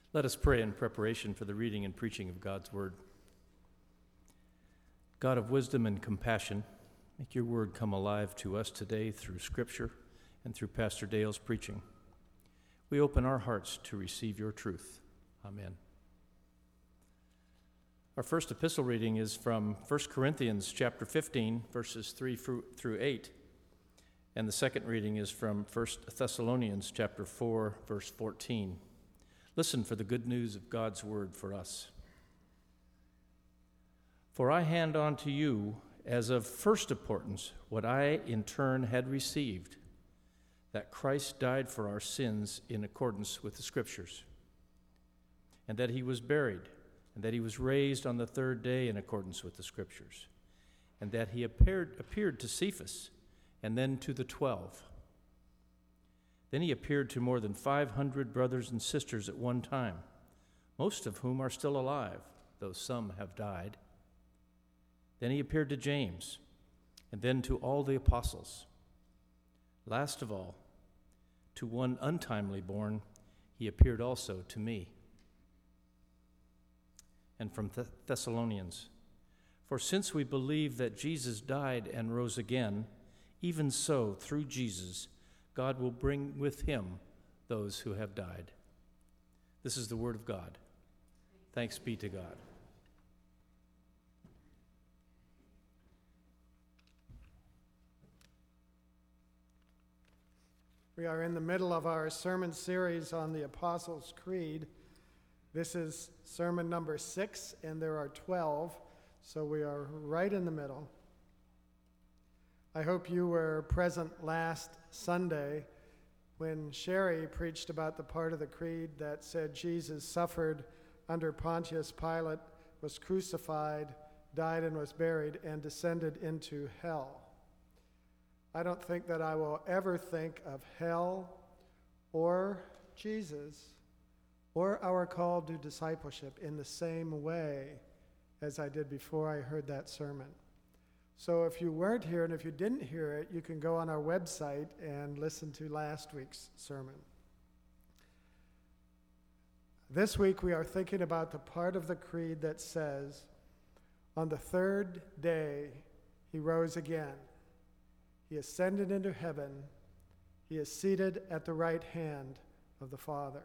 Let us pray in preparation for the reading and preaching of God's word. God of wisdom and compassion, make your word come alive to us today through Scripture and through Pastor Dale's preaching. We open our hearts to receive your truth. Amen. Our first epistle reading is from 1 Corinthians chapter 15, verses 3 through 8. And the second reading is from 1 Thessalonians chapter 4, verse 14. Listen for the good news of God's word for us. For I hand on to you as of first importance what I in turn had received, that Christ died for our sins in accordance with the Scriptures, and that he was buried, and that he was raised on the third day in accordance with the Scriptures, and that he appeared to Cephas, and then to the 12. Then he appeared to more than 500 brothers and sisters at one time, most of whom are still alive, though some have died. Then he appeared to James, and then to all the apostles. Last of all, to one untimely born, he appeared also to me. And from Thessalonians, for since we believe that Jesus died and rose again, even so, through Jesus, God will bring with him those who have died. This is the word of God. Thanks be to God. We are in the middle of our sermon series on the Apostles' Creed. This is sermon number 6, and there are 12, so we are right in the middle. I hope you were present last Sunday when Sherry preached about the part of the creed that said Jesus suffered under Pontius Pilate, was crucified, died and was buried, and descended into hell. I don't think that I will ever think of hell or Jesus or our call to discipleship in the same way as I did before I heard that sermon. So if you weren't here and if you didn't hear it, you can go on our website and listen to last week's sermon. This week we are thinking about the part of the creed that says, on the third day he rose again. He ascended into heaven. He is seated at the right hand of the Father.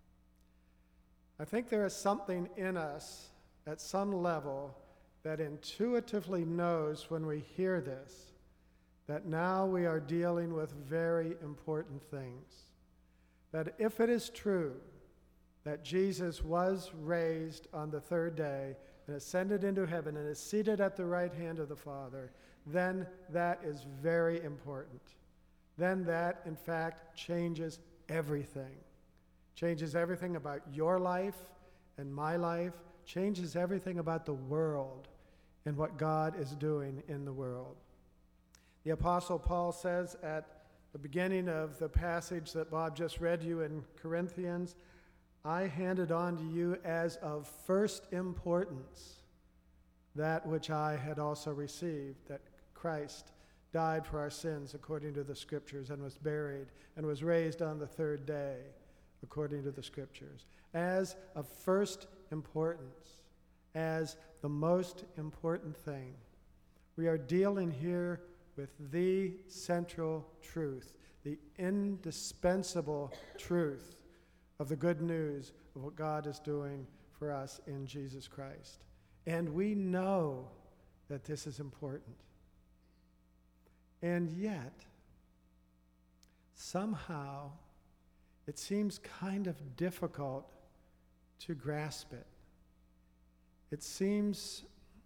I think there is something in us at some level that intuitively knows when we hear this, that now we are dealing with very important things. That if it is true that Jesus was raised on the third day and ascended into heaven and is seated at the right hand of the Father, then that is very important. Then that, in fact, changes everything. Changes everything about your life and my life, changes everything about the world and what God is doing in the world. The Apostle Paul says at the beginning of the passage that Bob just read you in Corinthians, I handed on to you as of first importance that which I had also received, that Christ died for our sins according to the Scriptures and was buried and was raised on the third day according to the Scriptures. As of first importance, as the most important thing. We are dealing here with the central truth, the indispensable truth of the good news of what God is doing for us in Jesus Christ. And we know that this is important. And yet, somehow, it seems kind of difficult to grasp it. It seems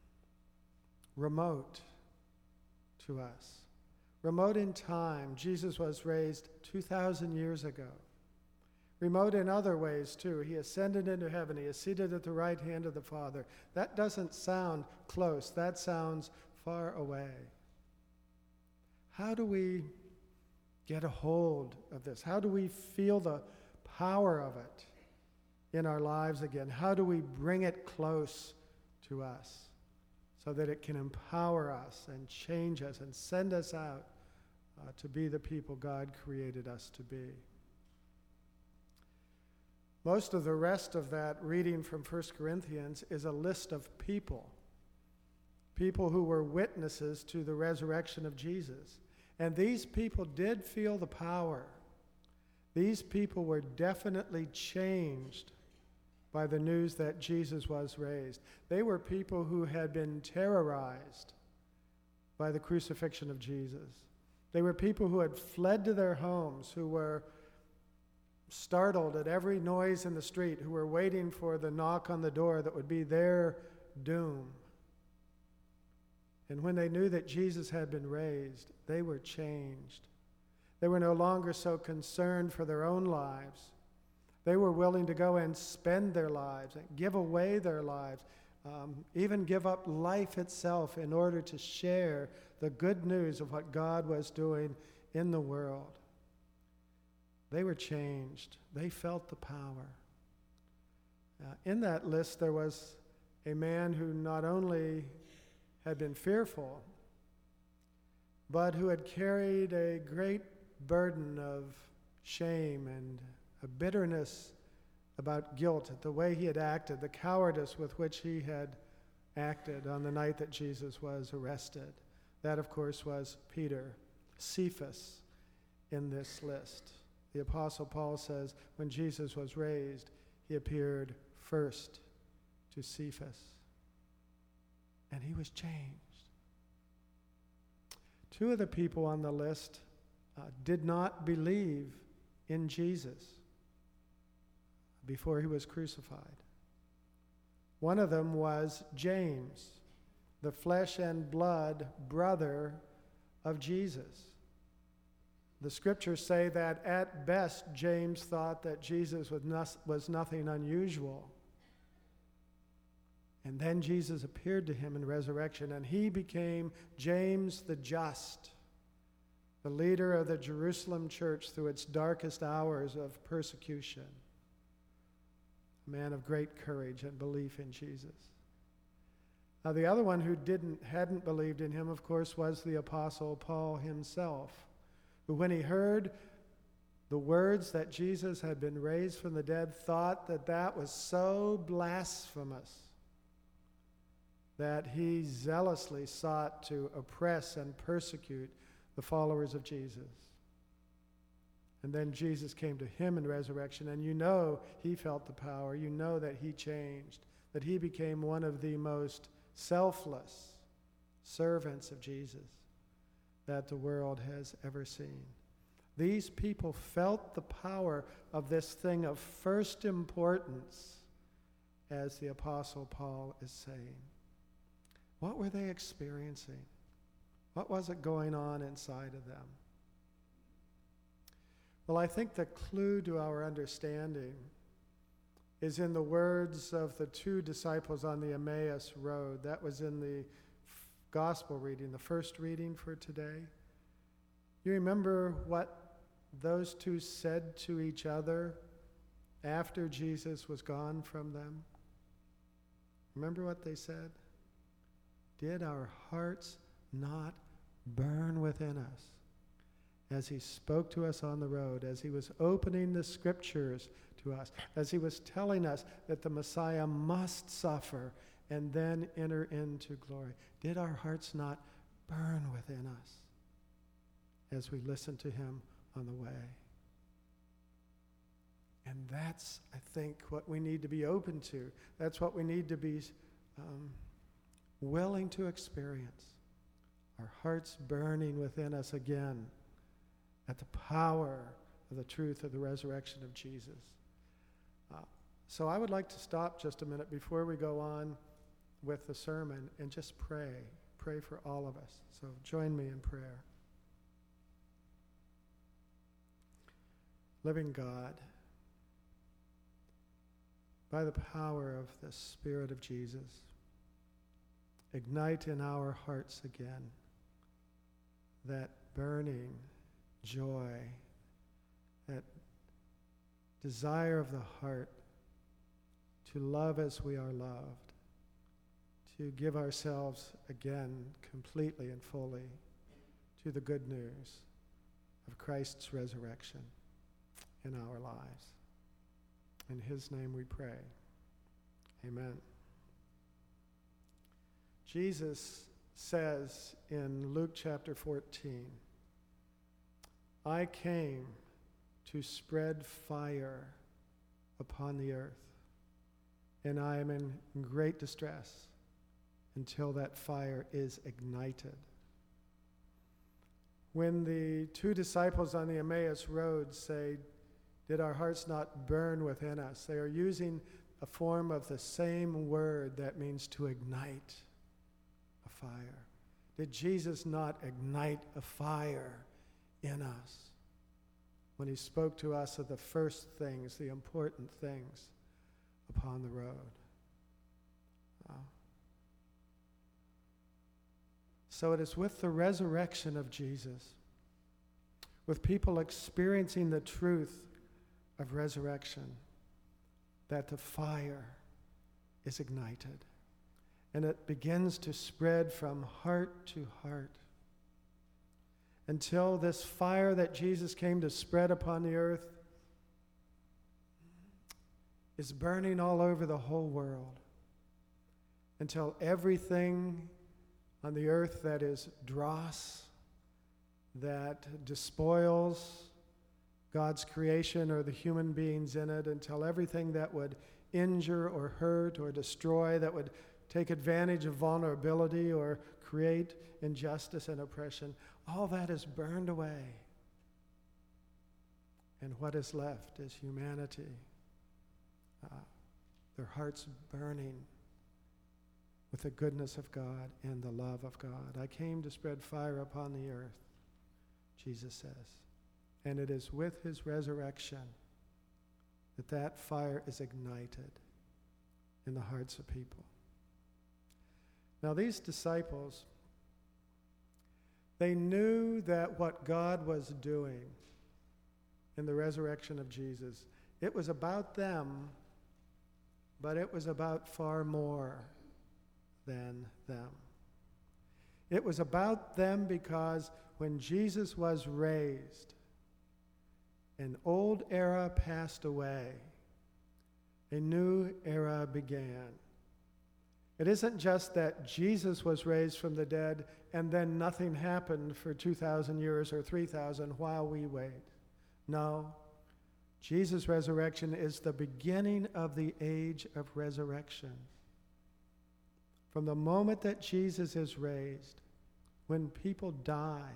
remote to us. Remote in time. Jesus was raised 2,000 years ago. Remote in other ways, too. He ascended into heaven. He is seated at the right hand of the Father. That doesn't sound close. That sounds far away. How do we get a hold of this? How do we feel the power of it in our lives again? How do we bring it close to us so that it can empower us and change us and send us out to be the people God created us to be? Most of the rest of that reading from 1 Corinthians is a list of people who were witnesses to the resurrection of Jesus. And these people did feel the power. These people were definitely changed by the news that Jesus was raised. They were people who had been terrorized by the crucifixion of Jesus. They were people who had fled to their homes, who were startled at every noise in the street, who were waiting for the knock on the door that would be their doom. And when they knew that Jesus had been raised, they were changed. They were no longer so concerned for their own lives. They were willing to go and spend their lives, and give away their lives, even give up life itself in order to share the good news of what God was doing in the world. They were changed. They felt the power. In that list, there was a man who not only had been fearful, but who had carried a great burden of shame and a bitterness about guilt at the way he had acted, the cowardice with which he had acted on the night that Jesus was arrested. That, of course, was Peter, Cephas, in this list. The Apostle Paul says when Jesus was raised, he appeared first to Cephas. And he was changed. Two of the people on the list did not believe in Jesus before he was crucified. One of them was James, the flesh and blood brother of Jesus. The scriptures say that at best, James thought that Jesus was nothing unusual. And then Jesus appeared to him in resurrection, and he became James the Just, the leader of the Jerusalem church through its darkest hours of persecution. A man of great courage and belief in Jesus. Now, the other one who hadn't believed in him, of course, was the Apostle Paul himself, who, when he heard the words that Jesus had been raised from the dead, thought that that was so blasphemous that he zealously sought to oppress and persecute the followers of Jesus. And then Jesus came to him in resurrection, and you know he felt the power. You know that he changed, that he became one of the most selfless servants of Jesus that the world has ever seen. These people felt the power of this thing of first importance, as the Apostle Paul is saying. What were they experiencing? What was it going on inside of them? Well, I think the clue to our understanding is in the words of the two disciples on the Emmaus Road. That was in the gospel reading, the first reading for today. You remember what those two said to each other after Jesus was gone from them? Remember what they said? Did our hearts not burn within us as he spoke to us on the road, as he was opening the scriptures to us, as he was telling us that the Messiah must suffer and then enter into glory? Did our hearts not burn within us as we listened to him on the way? And that's, I think, what we need to be open to. That's what we need to be willing to experience. Our hearts burning within us again at the power of the truth of the resurrection of Jesus. So I would like to stop just a minute before we go on with the sermon and just pray for all of us. So join me in prayer. Living God, by the power of the Spirit of Jesus, ignite in our hearts again that burning joy, that desire of the heart to love as we are loved, to give ourselves again completely and fully to the good news of Christ's resurrection in our lives. In his name we pray. Amen. Jesus says in Luke chapter 14, I came to spread fire upon the earth, and I am in great distress until that fire is ignited. When the two disciples on the Emmaus Road say, did our hearts not burn within us? They are using a form of the same word that means to ignite a fire. Did Jesus not ignite a fire in us when he spoke to us of the first things, the important things upon the road? So it is with the resurrection of Jesus, with people experiencing the truth of resurrection, that the fire is ignited. And it begins to spread from heart to heart until this fire that Jesus came to spread upon the earth is burning all over the whole world, until everything on the earth that is dross, that despoils God's creation or the human beings in it, until everything that would injure or hurt or destroy, that would take advantage of vulnerability or create injustice and oppression, all that is burned away. And what is left is humanity, their hearts burning with the goodness of God and the love of God. I came to spread fire upon the earth, Jesus says. And it is with his resurrection that that fire is ignited in the hearts of people. Now, these disciples, they knew that what God was doing in the resurrection of Jesus, it was about them, but it was about far more than them. It was about them because when Jesus was raised, an old era passed away. A new era began. It isn't just that Jesus was raised from the dead and then nothing happened for 2,000 years or 3,000 while we wait. No, Jesus' resurrection is the beginning of the age of resurrection. From the moment that Jesus is raised, when people die,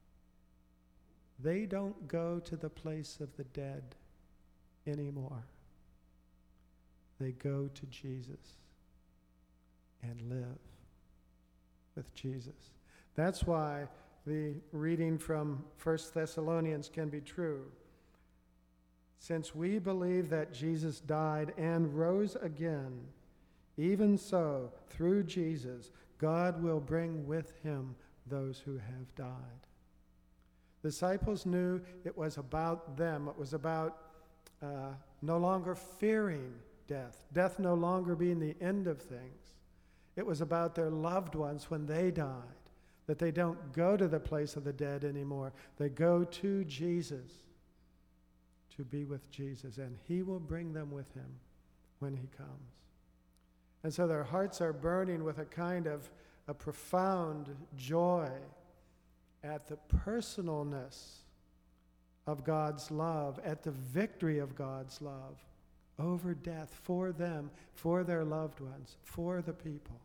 they don't go to the place of the dead anymore. They go to Jesus and live with Jesus. That's why the reading from 1 Thessalonians can be true. Since we believe that Jesus died and rose again, even so, through Jesus, God will bring with him those who have died. The disciples knew it was about them. It was about no longer fearing death, death no longer being the end of things. It was about their loved ones when they died, that they don't go to the place of the dead anymore. They go to Jesus to be with Jesus, and he will bring them with him when he comes. And so their hearts are burning with a kind of a profound joy at the personalness of God's love, at the victory of God's love over death for them, for their loved ones, for the people.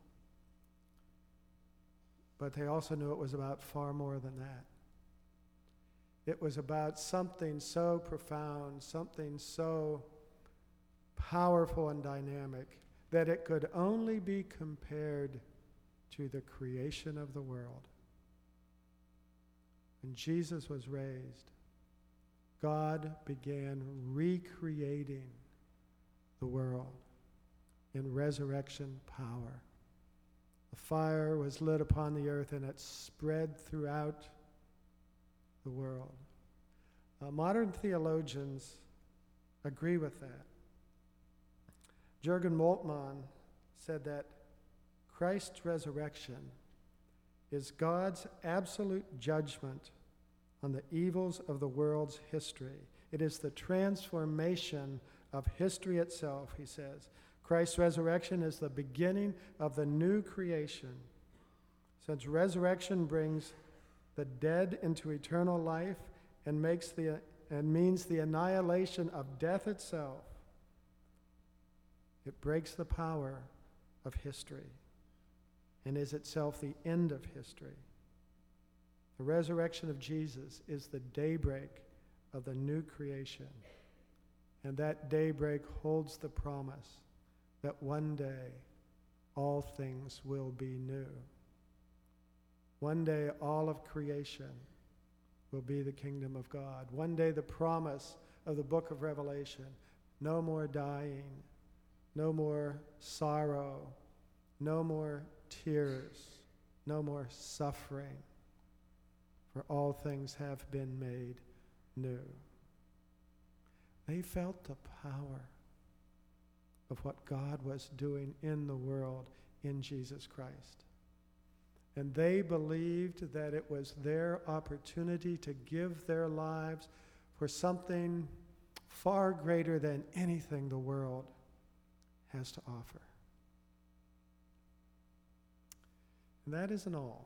But they also knew it was about far more than that. It was about something so profound, something so powerful and dynamic that it could only be compared to the creation of the world. When Jesus was raised, God began recreating the world in resurrection power. The fire was lit upon the earth and it spread throughout the world. Modern theologians agree with that. Jürgen Moltmann said that Christ's resurrection is God's absolute judgment on the evils of the world's history. It is the transformation of history itself, he says. Christ's resurrection is the beginning of the new creation. Since resurrection brings the dead into eternal life and means the annihilation of death itself, it breaks the power of history and is itself the end of history. The resurrection of Jesus is the daybreak of the new creation, and that daybreak holds the promise that one day all things will be new. One day all of creation will be the kingdom of God. One day the promise of the book of Revelation, no more dying, no more sorrow, no more tears, no more suffering, for all things have been made new. They felt the power of what God was doing in the world in Jesus Christ. And they believed that it was their opportunity to give their lives for something far greater than anything the world has to offer. And that isn't all.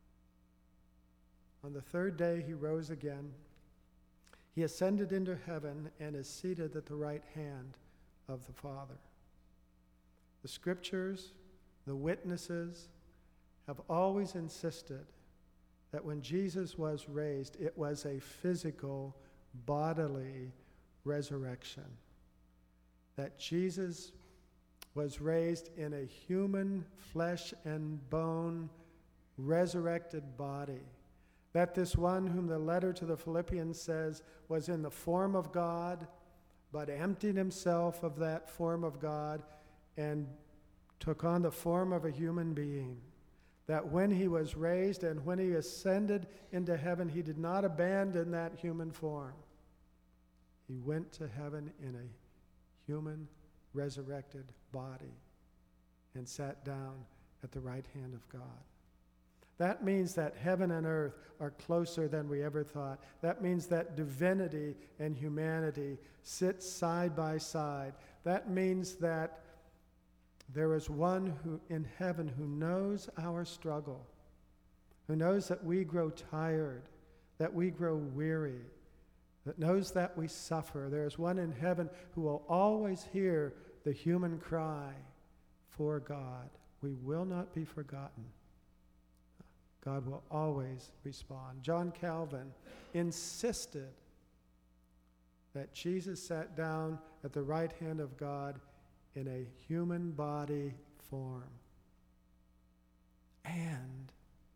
On the third day, he rose again. He ascended into heaven and is seated at the right hand of the Father. The scriptures, the witnesses, have always insisted that when Jesus was raised, it was a physical, bodily resurrection. That Jesus was raised in a human, flesh and bone, resurrected body. That this one whom the letter to the Philippians says was in the form of God, but emptied himself of that form of God and took on the form of a human being. That when he was raised and when he ascended into heaven, he did not abandon that human form. He went to heaven in a human, resurrected body and sat down at the right hand of God. That means that heaven and earth are closer than we ever thought. That means that divinity and humanity sit side by side. That means that there is one who in heaven who knows our struggle, who knows that we grow tired, that we grow weary, that knows that we suffer. There is one in heaven who will always hear the human cry for God. We will not be forgotten. God will always respond. John Calvin insisted that Jesus sat down at the right hand of God in a human body form, and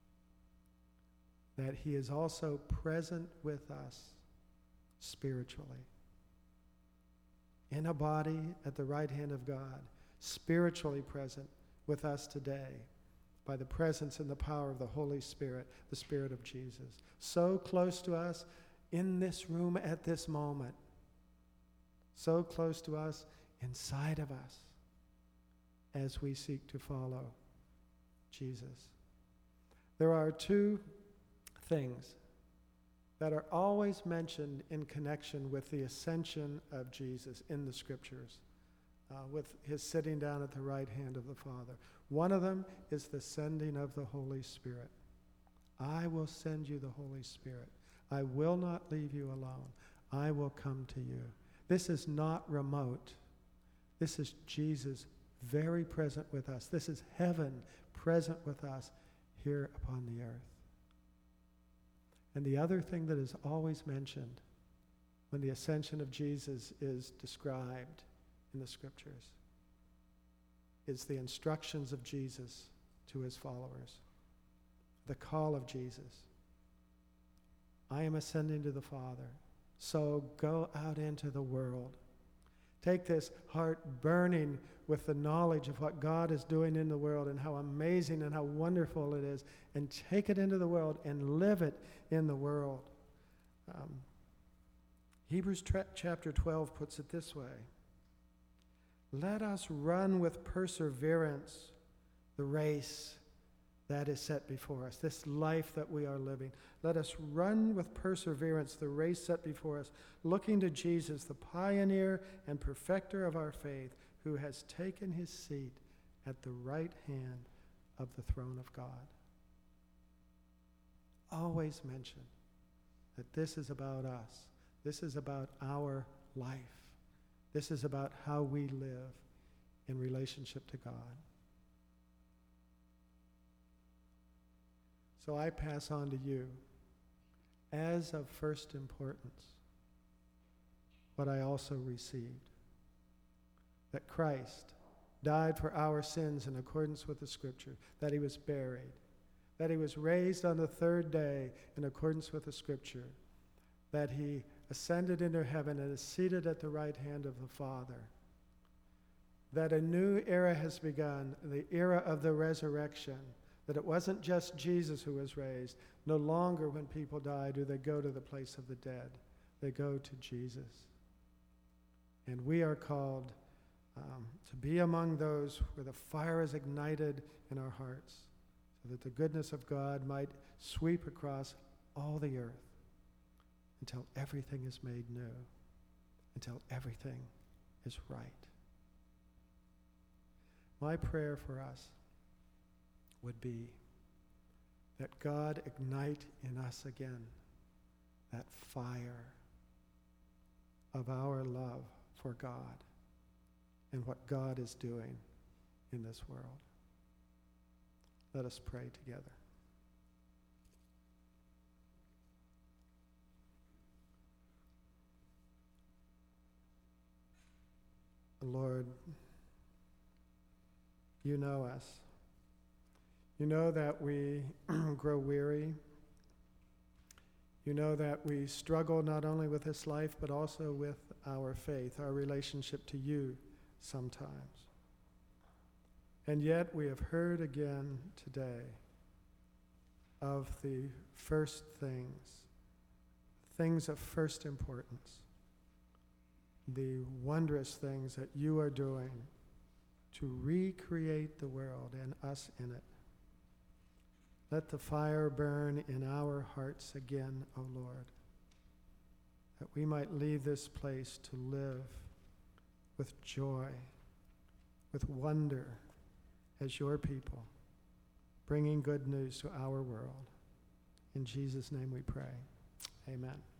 that he is also present with us spiritually. In a body at the right hand of God, spiritually present with us today by the presence and the power of the Holy Spirit, the Spirit of Jesus. So close to us in this room at this moment. So close to us inside of us as we seek to follow Jesus. There are two things that are always mentioned in connection with the ascension of Jesus in the scriptures, with his sitting down at the right hand of the Father. One of them is the sending of the Holy Spirit. I will send you the Holy Spirit. I will not leave you alone. I will come to you. This is not remote. This is Jesus very present with us. This is heaven present with us here upon the earth. And the other thing that is always mentioned when the ascension of Jesus is described in the scriptures is the instructions of Jesus to his followers, the call of Jesus. I am ascending to the Father, so go out into the world. Take this heart burning with the knowledge of what God is doing in the world and how amazing and how wonderful it is, and take it into the world and live it in the world. Hebrews chapter 12 puts it this way: let us run with perseverance the race that is set before us, this life that we are living. Let us run with perseverance the race set before us, looking to Jesus, the pioneer and perfecter of our faith, who has taken his seat at the right hand of the throne of God. Always mention that this is about us. This is about our life. This is about how we live in relationship to God. So I pass on to you, as of first importance, what I also received, that Christ died for our sins in accordance with the Scripture, that he was buried, that he was raised on the third day in accordance with the Scripture, that he ascended into heaven and is seated at the right hand of the Father, that a new era has begun, the era of the resurrection, that it wasn't just Jesus who was raised. No longer when people die do they go to the place of the dead. They go to Jesus. And we are called to be among those where the fire is ignited in our hearts, so that the goodness of God might sweep across all the earth until everything is made new, until everything is right. My prayer for us would be that God ignite in us again that fire of our love for God and what God is doing in this world. Let us pray together. Lord, you know us. You know that we grow weary. You know that we struggle not only with this life, but also with our faith, our relationship to you sometimes. And yet we have heard again today of the first things of first importance, the wondrous things that you are doing to recreate the world and us in it. Let the fire burn in our hearts again, O Lord, that we might leave this place to live with joy, with wonder as your people, bringing good news to our world. In Jesus' name we pray. Amen.